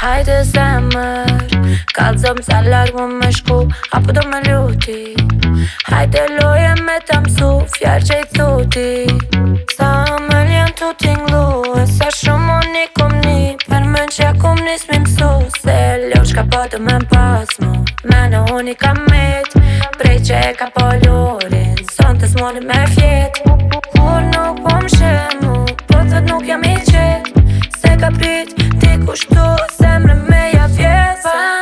Hajde zemër, kalzëm sa larg më shku, apo do me luti. Hajde loje me ta msu, fjallë që i thuti. Sa më ljen tu t'inglu, e sa shumë unë i kom ni. Për mën që kom nis mi msu, se ljo shka po të me pas mu. Mene unë i kam met, prej që e ka po lorin, son të s'moni me fjet. Kur nuk po më shemu, po thët nuk jam i qet. Se ka prit, ti kushtu, zemrë me ja vjet.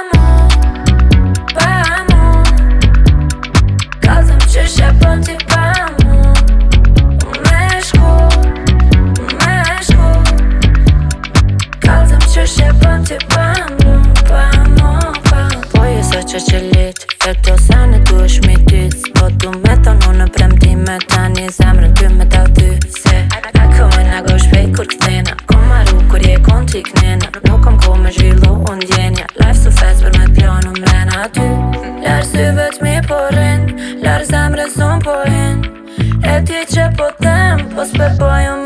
Pa mu, kalzëm që shepën ti pa mu. Me shku, kalzëm që shepën ti pa mu. Po jesë që qëllit, e këto sene tu është mi tyt. Po tu me tonu në premtime, tani zemrën ty me ta ty. Se ako me nga go shpejt kur këthena, ko maru kur je kon t'i knena. Nuk kom ko me zhvillu unë djenja, life su fest për me t'plonu mrena ty. Lërë syve t'mi po rin, lërë zemrës unë po hin. E ti që po tem, po s'pe po ju